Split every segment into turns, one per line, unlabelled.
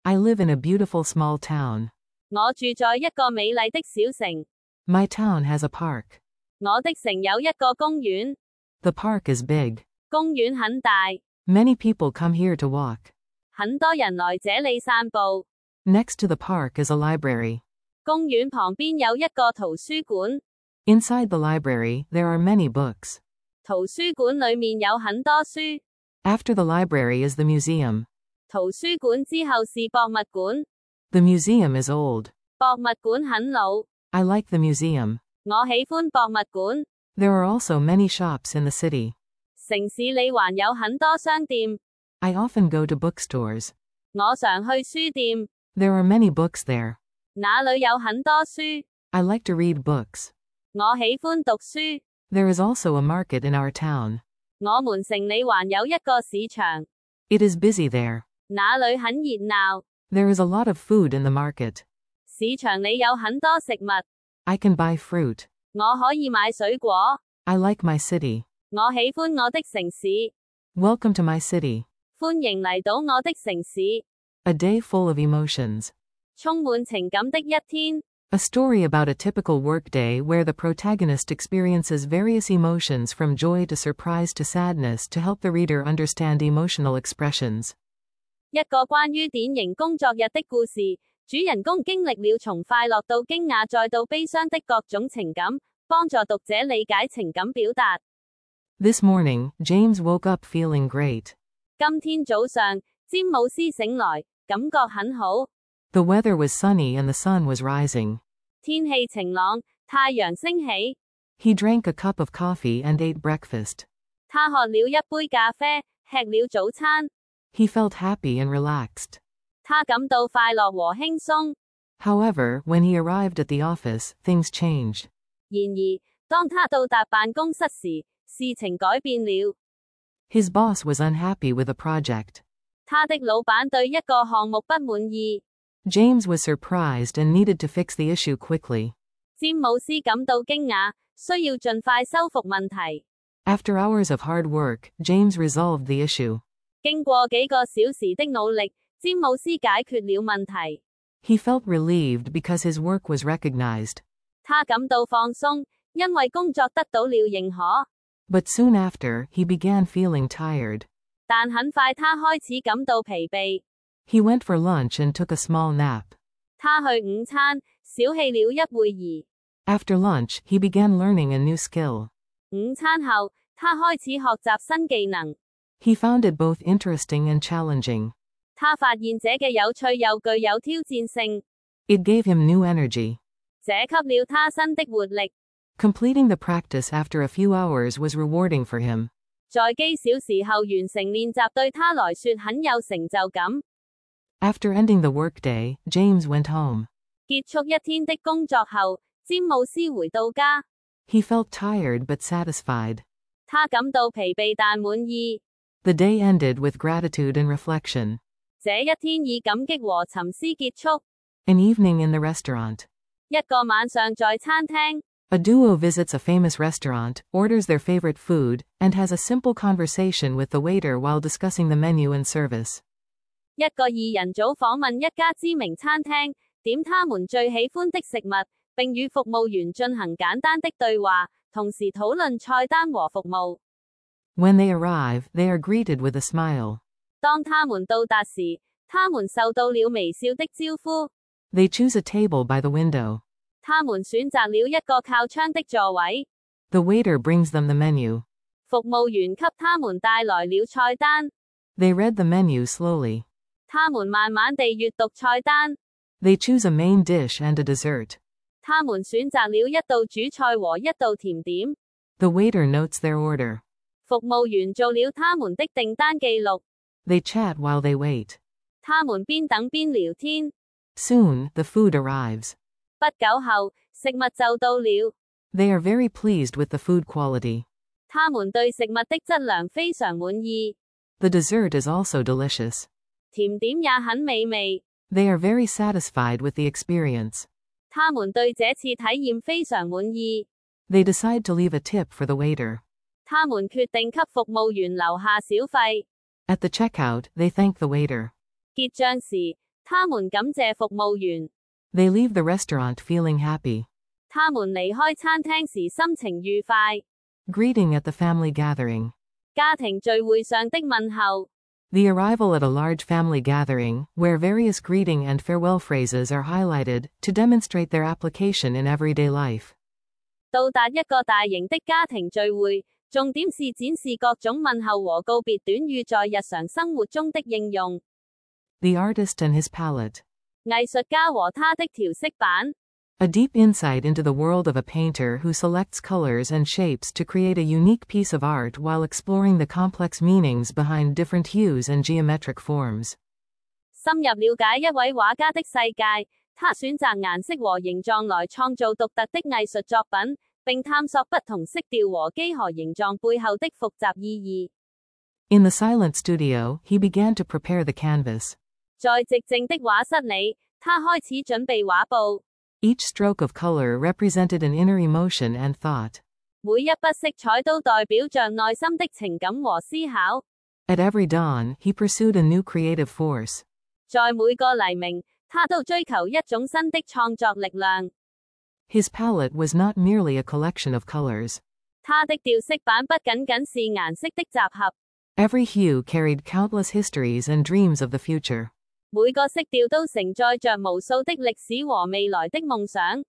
I live in a beautiful small town.
我住在一個美麗的小城。
My town has a park.
我的城有一個公園。
The park is big.
公園很大。
Many people come here to walk.
很多人來這裡散步。
Next to the park is a library.
公園旁邊有一個圖書館。
Inside the library, there are many books.
圖書館裡面有很多書。
After the library is the museum.
圖書館之後是博物館。
The museum is old.
博物館很老。
I like the museum.
我喜歡博物館。
There are also many shops in the city.
城市裡還有很多商店。
I often go to bookstores.
我常去書店。
There are many books there.
那裡有很多書。
I like to read books.
我喜歡讀書。
There is also a market in our town.
我們城裡還有一個市場。
It is busy there.
那裡很熱鬧。
There is a lot of food in the market.
市場裡有很多食物。
I can buy fruit.
我可以買水果。
I like my city.
我喜歡我的城市。
Welcome to my city.
歡迎嚟到我的城市。
A day full of emotions.
充滿情感的一天。
A story about a typical workday where the protagonist experiences various emotions from joy to surprise to sadness to help the reader understand emotional expressions.
一個關於典型工作日的故事，主人公經歷了從快樂到驚訝再到悲傷的各種情感，幫助讀者理解情感表達。
This morning, James woke up feeling great.
今天早上，詹姆斯醒來，感覺很好。
The weather was sunny and the sun was rising.
天氣晴朗，太陽升起。
He drank a cup of coffee and ate breakfast.
他喝了一杯咖啡，吃了早餐。
He felt happy and relaxed.
他感到快樂和輕鬆。
However, when he arrived at the office, things changed.
然而，當他到達辦公室時，事情改變了。
His boss was unhappy with the project.
他的老闆對一個項目不滿意。
James was surprised and needed to fix the issue quickly.
詹姆斯感到驚訝，需要盡快修復問題。
After hours of hard work, James resolved the issue.
經過幾個小時的努力，詹姆斯解決了問題。
He felt relieved because his work was recognized.
他感到放鬆，因為工作得到了認可。
But soon after, he began feeling tired.
但很快他開始感到疲憊。
He went for lunch and took a small nap.
他去午餐，小憩了一會兒。
After lunch, he began learning a new skill.
午餐後，他開始學習新技能。
He found it both interesting and challenging.
他發現這嘅有趣又具有挑戰性。
It gave him new energy.
這給了他新的活力。
Completing the practice after a few hours was rewarding for him.
在幾小時後完成練習對他來說很有成就感。
After ending the workday, James went home.
結束一天的工作後，詹姆斯回到家。
He felt tired but satisfied.
他感到疲憊但滿意。
The day ended with gratitude and reflection.
這一天以感激和沉思結束。
An evening in the restaurant.
一個晚上在餐廳。
A duo visits a famous restaurant, orders their favorite food, and has a simple conversation with the waiter while discussing the menu and service.
一個二人組訪問一家知名餐廳，點他們最喜歡的食物，並與服務員進行簡單的對話，同時討論菜單和服務。
When they arrive, they are greeted with a smile.
當他們到達時，他們受到了微笑的招呼。
They choose a table by the window.
他們選擇了一個靠窗的座位。
The waiter brings them the menu.
服務員給他們帶來了菜單。
They read the menu slowly.
他們慢慢地閱讀菜單。
They choose a main dish and a dessert.
他們選擇了一道主菜和一道甜點。
The waiter notes their order.
服務員做了他們的訂單記錄。
They chat while they wait.
他們邊等邊聊天。
Soon, the food arrives.
不久後，食物就到了。
They are very pleased with the food quality.
他們對食物的質量非常滿意。
The dessert is also delicious.
甜點也很美味。
They are very satisfied with the experience.
他們對這次體驗非常滿意。
They decide to leave a tip for the waiter.
他們決定給服務員留下小費。
At the checkout, they thank the waiter.
結帳時， 他們感謝服務員。
They leave the restaurant feeling happy.
他們離開餐廳時心情愉快。
Greeting at the family gathering.
家庭聚會上的問候。
The arrival at a large family gathering, where various greeting and farewell phrases are highlighted, to demonstrate their application in everyday life.
到達一個大型的家庭聚會，重點是展示各種問候和告別短語在日常生活中的應用。
The artist and his palette.
藝術家和他的調色板。
A deep insight into the world of a painter who selects colors and shapes to create a unique piece of art while exploring the complex meanings behind different hues and geometric forms.
深入了解一位畫家的世界，他選擇顏色和形狀來創造獨特的藝術作品，並探索不同色調和幾何形狀背後的複雜意義。
In the silent studio, he began to prepare the canvas.
在寂靜的畫室裏，他開始準備畫布。
Each stroke of color represented an inner emotion and thought.
每一筆色彩都代表着內心的情感和思考。
At every dawn, he pursued a new creative force.
在每個黎明，他都追求一種新的創作力量。
His palette was not merely a collection of colors.
他的調色板不僅僅是顏色的集合。
Every hue carried countless histories and dreams of the future.
每個色調都承載着無數的歷史和未來的夢想。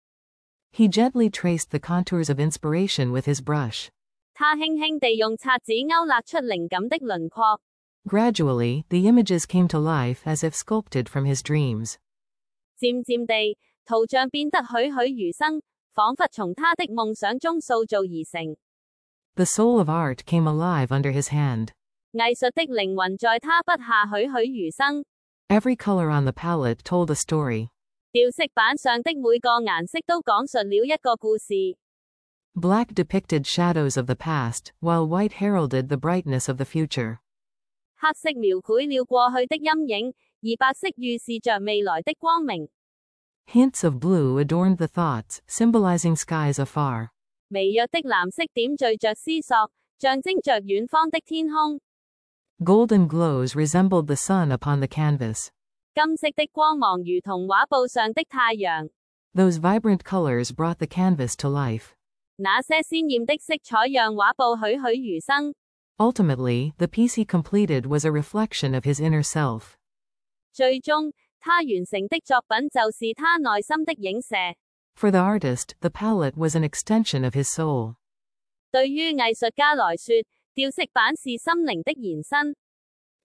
He gently traced the contours of inspiration with his brush.
他輕輕地用擦子勾勒出靈感的輪廓。
Gradually, the images came to life as if sculpted from his dreams.
漸漸地，圖像變得栩栩如生，彷彿從他的夢想中塑造而成。
The soul of art came alive under his hand.
藝術的靈魂在他筆下栩栩如生。
Every color on the palette told a story.
調色板上的每個顏色都講述了一個故事。
Black depicted shadows of the past, while white heralded the brightness of the future.
黑色描繪了過去的陰影，而白色預示着未來的光明。
Hints of blue adorned the thoughts, symbolizing skies afar.
微弱的藍色點綴着思索，象徵着遠方的天空。
Golden glows resembled the sun upon the canvas.
金色的光芒如同畫布上的太陽。
Those vibrant colors brought the canvas to life.
那些鮮豔的色彩讓畫布栩栩如生。
Ultimately, the piece he completed was a reflection of his inner self.
最終，他完成的作品就是他內心的影射。
For the artist, the palette was an extension of his soul.
對於藝術家來說，調色板是心靈的延伸。